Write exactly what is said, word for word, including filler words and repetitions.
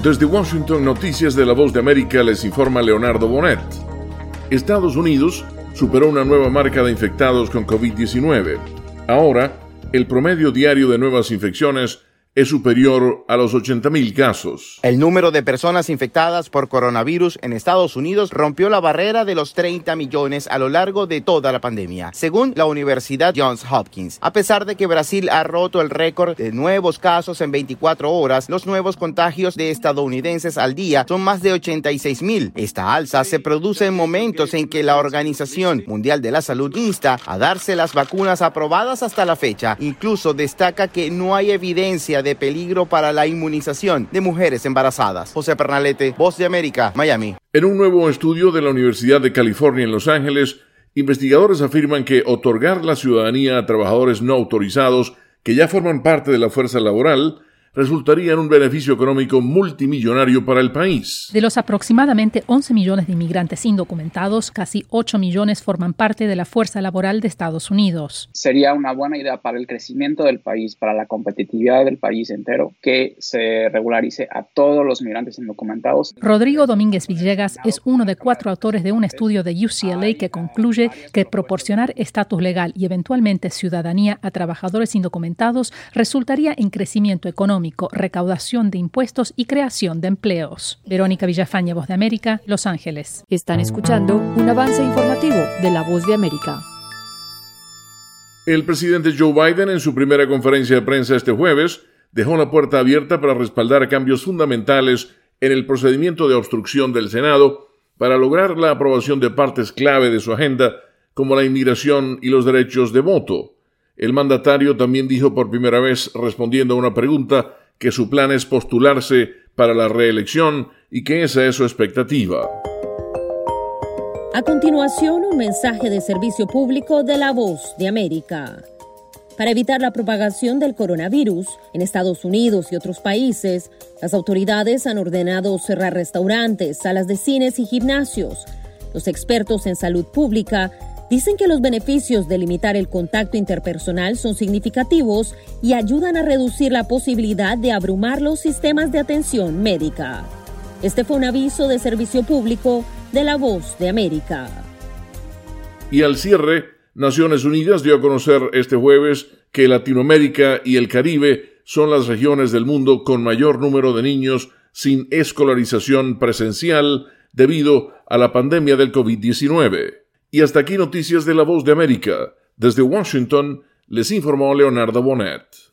Desde Washington, Noticias de la Voz de América, les informa Leonardo Bonet. Estados Unidos superó una nueva marca de infectados con covid diecinueve. Ahora, el promedio diario de nuevas infecciones es superior a los ochenta mil casos. El número de personas infectadas por coronavirus en Estados Unidos rompió la barrera de los treinta millones a lo largo de toda la pandemia, según la Universidad Johns Hopkins. A pesar de que Brasil ha roto el récord de nuevos casos en veinticuatro horas, los nuevos contagios de estadounidenses al día son más de ochenta y seis mil. Esta alza se produce en momentos en que la Organización Mundial de la Salud insta a darse las vacunas aprobadas hasta la fecha. Incluso destaca que no hay evidencia de peligro para la inmunización de mujeres embarazadas. José Pernalete, Voz de América, Miami. En un nuevo estudio de la Universidad de California en Los Ángeles, investigadores afirman que otorgar la ciudadanía a trabajadores no autorizados que ya forman parte de la fuerza laboral resultaría en un beneficio económico multimillonario para el país. De los aproximadamente once millones de inmigrantes indocumentados, casi ocho millones forman parte de la fuerza laboral de Estados Unidos. Sería una buena idea para el crecimiento del país, para la competitividad del país entero, que se regularice a todos los migrantes indocumentados. Rodrigo Domínguez Villegas es uno de cuatro autores de un estudio de U C L A que concluye que proporcionar estatus legal y eventualmente ciudadanía a trabajadores indocumentados resultaría en crecimiento económico, recaudación de impuestos y creación de empleos. Verónica Villafañe, Voz de América, Los Ángeles. Están escuchando un avance informativo de la Voz de América. El presidente Joe Biden, en su primera conferencia de prensa este jueves, dejó la puerta abierta para respaldar cambios fundamentales en el procedimiento de obstrucción del Senado para lograr la aprobación de partes clave de su agenda, como la inmigración y los derechos de voto. El mandatario también dijo por primera vez, respondiendo a una pregunta, que su plan es postularse para la reelección y que esa es su expectativa. A continuación, un mensaje de servicio público de la Voz de América. Para evitar la propagación del coronavirus en Estados Unidos y otros países, las autoridades han ordenado cerrar restaurantes, salas de cines y gimnasios. Los expertos en salud pública dicen que los beneficios de limitar el contacto interpersonal son significativos y ayudan a reducir la posibilidad de abrumar los sistemas de atención médica. Este fue un aviso de servicio público de la Voz de América. Y al cierre, Naciones Unidas dio a conocer este jueves que Latinoamérica y el Caribe son las regiones del mundo con mayor número de niños sin escolarización presencial debido a la pandemia del covid diecinueve. Y hasta aquí Noticias de la Voz de América. Desde Washington, les informó Leonardo Bonet.